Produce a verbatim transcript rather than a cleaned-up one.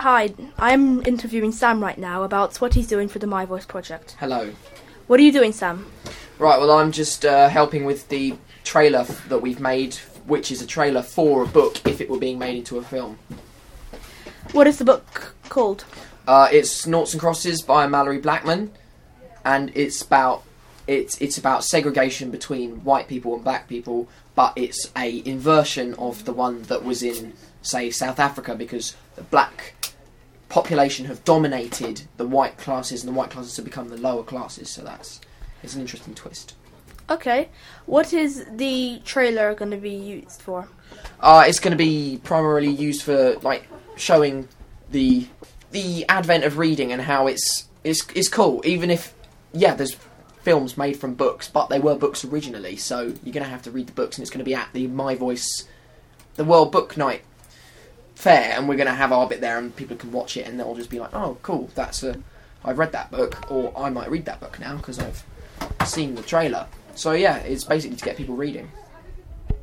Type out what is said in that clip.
Hi, I'm interviewing Sam right now about what he's doing for the My Voice project. Hello. What are you doing, Sam? Right, well, I'm just uh, helping with the trailer f- that we've made, which is a trailer for a book if it were being made into a film. What is the book called? Uh, it's Noughts and Crosses by Mallory Blackman, and it's about it's it's about segregation between white people and black people, but it's a inversion of the one that was in, say, South Africa, because the black population have dominated the white classes, and the white classes have become the lower classes. So that's it's an interesting twist. Okay. What is the trailer going to be used for? Uh, it's going to be primarily used for like showing the the advent of reading and how it's it's it's cool. Even if yeah, there's films made from books, but they were books originally. So you're going to have to read the books, and it's going to be at the My Voice, the World Book Night fair, and we're going to have our bit there, and people can watch it, and they'll just be like, "Oh, cool! That's a I've read that book, or I might read that book now because I've seen the trailer." So yeah, it's basically to get people reading.